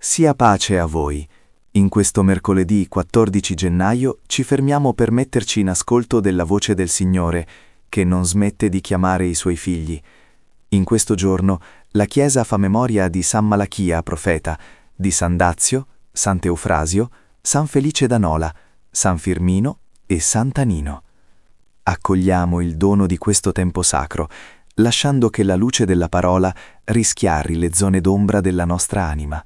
Sia pace a voi. In questo mercoledì 14 gennaio ci fermiamo per metterci in ascolto della voce del Signore, che non smette di chiamare i suoi figli. In questo giorno la Chiesa fa memoria di San Malachia, profeta, di San Dazio, Sant'Eufrasio, San Felice d'Anola, San Firmino e Sant'Anino. Accogliamo il dono di questo tempo sacro, lasciando che la luce della parola rischiari le zone d'ombra della nostra anima.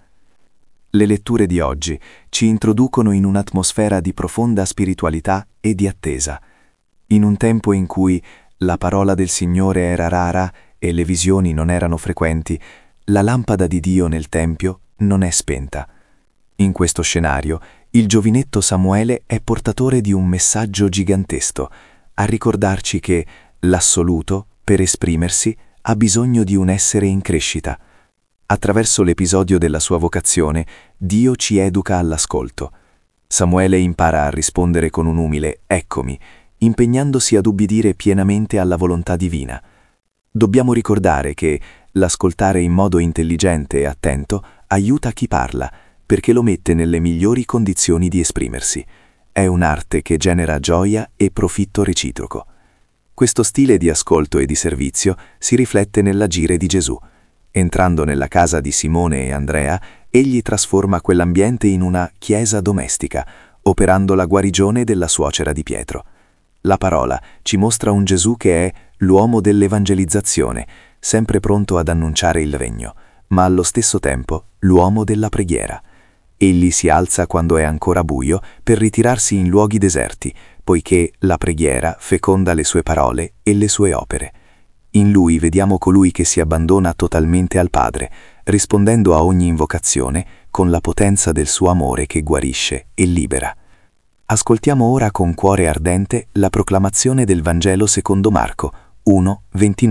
Le letture di oggi ci introducono in un'atmosfera di profonda spiritualità e di attesa. In un tempo in cui la parola del Signore era rara e le visioni non erano frequenti, la lampada di Dio nel Tempio non è spenta. In questo scenario, il giovinetto Samuele è portatore di un messaggio gigantesco, a ricordarci che l'assoluto, per esprimersi, ha bisogno di un essere in crescita. Attraverso l'episodio della sua vocazione, Dio ci educa all'ascolto. Samuele impara a rispondere con un umile «Eccomi», impegnandosi ad ubbidire pienamente alla volontà divina. Dobbiamo ricordare che l'ascoltare in modo intelligente e attento aiuta chi parla, perché lo mette nelle migliori condizioni di esprimersi. È un'arte che genera gioia e profitto reciproco. Questo stile di ascolto e di servizio si riflette nell'agire di Gesù. Entrando nella casa di Simone e Andrea, egli trasforma quell'ambiente in una chiesa domestica, operando la guarigione della suocera di Pietro. La parola ci mostra un Gesù che è l'uomo dell'evangelizzazione, sempre pronto ad annunciare il regno, ma allo stesso tempo l'uomo della preghiera. Egli si alza quando è ancora buio per ritirarsi in luoghi deserti, poiché la preghiera feconda le sue parole e le sue opere. In lui vediamo colui che si abbandona totalmente al Padre, rispondendo a ogni invocazione con la potenza del suo amore che guarisce e libera. Ascoltiamo ora con cuore ardente la proclamazione del Vangelo secondo Marco 1,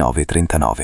29-39.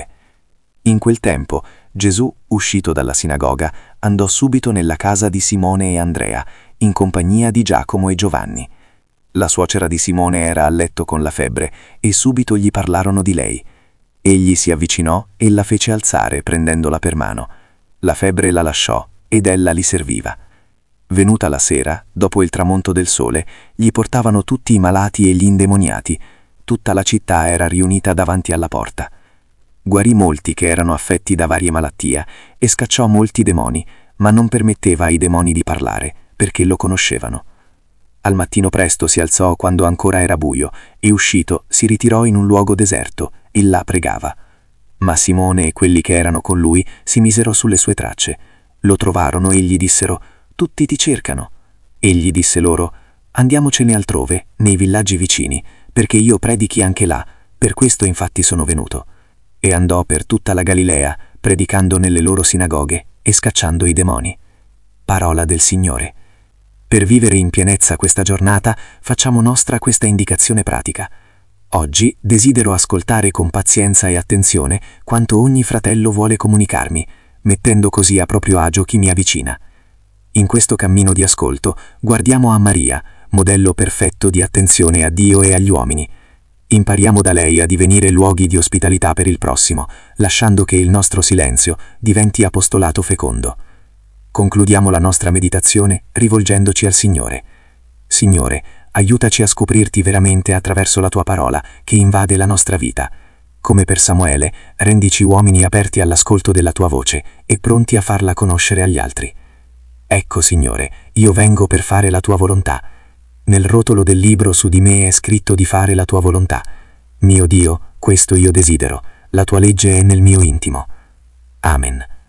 In quel tempo Gesù, uscito dalla sinagoga, andò subito nella casa di Simone e Andrea, in compagnia di Giacomo e Giovanni. La suocera di Simone era a letto con la febbre e subito gli parlarono di lei. Egli si avvicinò e la fece alzare prendendola per mano. La febbre la lasciò ed ella li serviva. Venuta la sera, dopo il tramonto del sole, gli portavano tutti i malati e gli indemoniati. Tutta la città era riunita davanti alla porta. Guarì molti che erano affetti da varie malattie e scacciò molti demoni, ma non permetteva ai demoni di parlare, perché lo conoscevano. Al mattino presto si alzò quando ancora era buio e uscito si ritirò in un luogo deserto e là pregava. Ma Simone e quelli che erano con lui si misero sulle sue tracce. Lo trovarono e gli dissero: «Tutti ti cercano». Egli disse loro: «Andiamocene altrove, nei villaggi vicini, perché io predichi anche là, per questo infatti sono venuto». E andò per tutta la Galilea, predicando nelle loro sinagoghe e scacciando i demoni. Parola del Signore. Per vivere in pienezza questa giornata facciamo nostra questa indicazione pratica. Oggi desidero ascoltare con pazienza e attenzione quanto ogni fratello vuole comunicarmi, mettendo così a proprio agio chi mi avvicina. In questo cammino di ascolto guardiamo a Maria, modello perfetto di attenzione a Dio e agli uomini. Impariamo da lei a divenire luoghi di ospitalità per il prossimo, lasciando che il nostro silenzio diventi apostolato fecondo. Concludiamo la nostra meditazione rivolgendoci al Signore. Signore, aiutaci a scoprirti veramente attraverso la tua parola che invade la nostra vita. Come per Samuele, rendici uomini aperti all'ascolto della tua voce e pronti a farla conoscere agli altri. Ecco, Signore, io vengo per fare la tua volontà. Nel rotolo del libro su di me è scritto di fare la tua volontà. Mio Dio, questo io desidero, la tua legge è nel mio intimo. Amen.